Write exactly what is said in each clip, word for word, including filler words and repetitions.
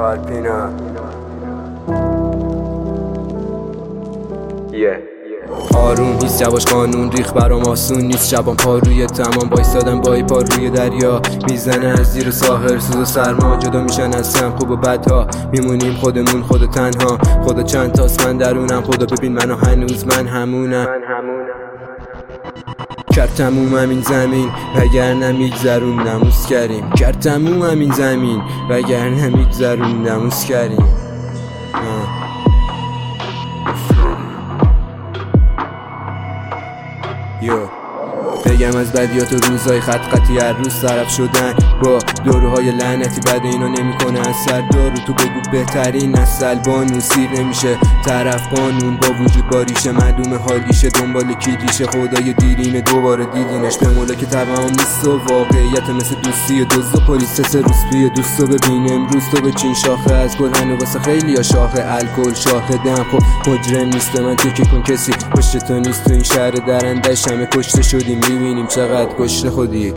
آلپینا آروم هیست جواش قانون ریخ برام آسون نیست شبان پا روی تمام بایستادم با ای پا روی دریا میزنه از زیر ساحل سوز و سرما جدا میشن از سم خوب و بدها میمونیم خودمون خود تنها خدا چند تاست من درونم خدا ببین منو هنوز من همونم کرد تمومم این زمین وگرنه میگذروندم اسکریم کرد تمومم این زمین وگرنه میگذروندم اسکریم یو بگم از بدیات و روزای خط خطی هر روز طرف شدن با دوروهای لعنتی بد اینا نمیکنه از سر دارو تو بگو بهترین نسل بانو سیر نمیشه طرف قانون با وجود با ریشه معدوم حالیشه دنبال کیدیشه خدای دیرینه دوباره دیدینش به مولا که تمام نیست و واقعیت مثل دوستی دوست و پلیس سه روز بیه دوستو ببین امروز تو به چین شاخه از گل هنو واسه خیلی ها شاخه الکل شاهدم خب مجرم نیست به من تکه کن کسی پشت تو نیست تو این شهر درندش همه کشته شدیم میبینیم چقدر کشته خودی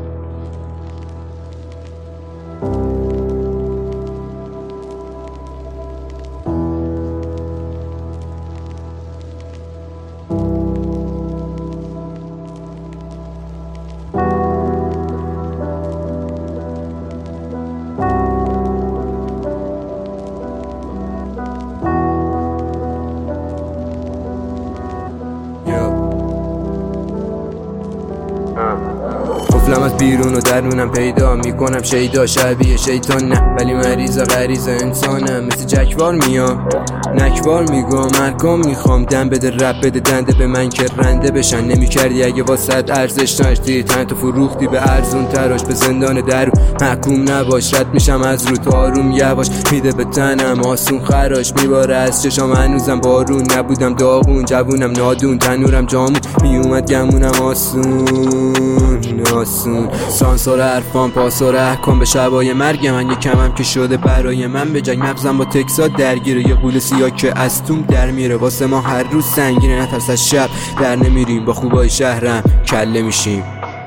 قفلم از بیرون و درونم پیدا میکنم شیدا شبیه شیطان نه ولی مریض غریض انسانم مثل جکوار میام نکوار میگم مرکام میخوام دم بده رب بده دنده به من که رنده بشن نمیکردی اگه واسط ارزش داشتی تن تو فروختی به ارزون تراش به زندان درو محکوم نباش رد میشم از رو تو آروم یواش میده به تنم آسون خراش میباره از چشام هنوزم بارون نبودم داغون جوونم نادون تنورم جامون میومد گمونم آسون آسون سانسور حرفان پاسور احکام به شبای مرگ من یکمم که شده برای من به جنگ مغزم با تکسات درگیره یه قول سیاه که از توم در میره واسه ما هر روز سنگینه نترس از شب در نمیریم با خوبای شهرم کله میشیم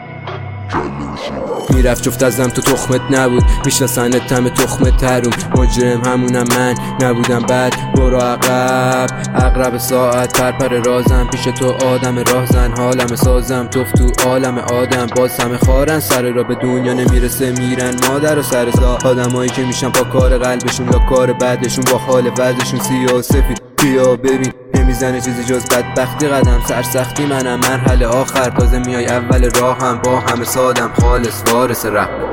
میرفت جفت ازم تو تخمت نبود میشناسنت تم تخمت تروم مجرم همونم من نبودم بد برو عقب اقرب ساعت پرپر رازم پیش تو آدم راهزن حالم سازم توف تو عالم آدم باز همه خارن سر را به دنیا نمیرسه میرن مادر و سر سا آدمایی که میشن با کار قلبشون یا کار بعدشون با حال وضعشون سیاه و سفید بیا ببین نمیزنه چیزی جز بدبختی قدم سرسختی منم مرحله آخر تازه میای اول راهم با همه سادم خالص وارث رپ